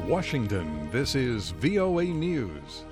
In Washington, this is VOA News.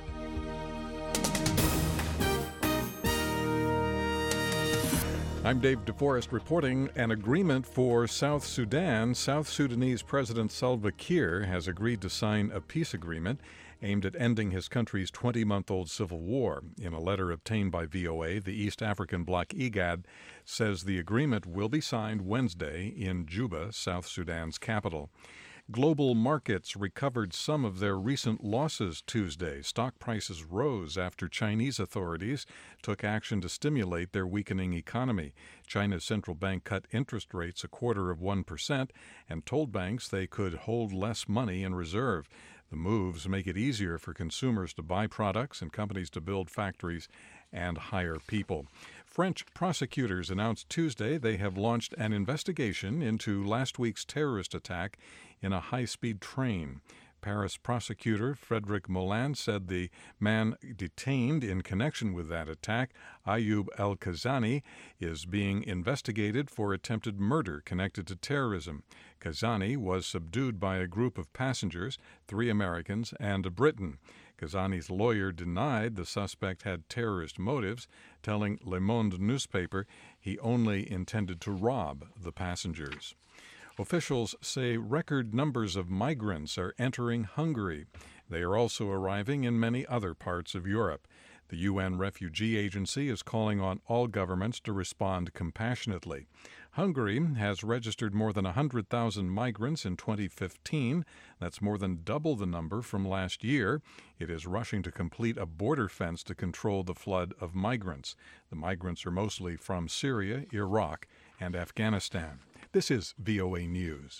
I'm Dave DeForest reporting an agreement for South Sudan. South Sudanese President Salva Kiir has agreed to sign a peace agreement aimed at ending his country's 20-month-old civil war. In a letter obtained by VOA, the East African bloc IGAD says the agreement will be signed Wednesday in Juba, South Sudan's capital. Global markets recovered some of their recent losses Tuesday. Stock prices rose after Chinese authorities took action to stimulate their weakening economy. China's central bank cut interest rates 0.25% and told banks they could hold less money in reserve. The moves make it easier for consumers to buy products and companies to build factories and hire people. French prosecutors announced Tuesday they have launched an investigation into last week's terrorist attack in a high-speed train. Paris prosecutor Frédéric Moulin said the man detained in connection with that attack, Ayoub El-Kazani, is being investigated for attempted murder connected to terrorism. Kazani was subdued by a group of passengers, 3 Americans and a Briton. Kazani's lawyer denied the suspect had terrorist motives, telling Le Monde newspaper he only intended to rob the passengers. Officials say record numbers of migrants are entering Hungary. They are also arriving in many other parts of Europe. The UN Refugee Agency is calling on all governments to respond compassionately. Hungary has registered more than 100,000 migrants in 2015. That's more than double the number from last year. It is rushing to complete a border fence to control the flood of migrants. The migrants are mostly from Syria, Iraq, and Afghanistan. This is VOA News.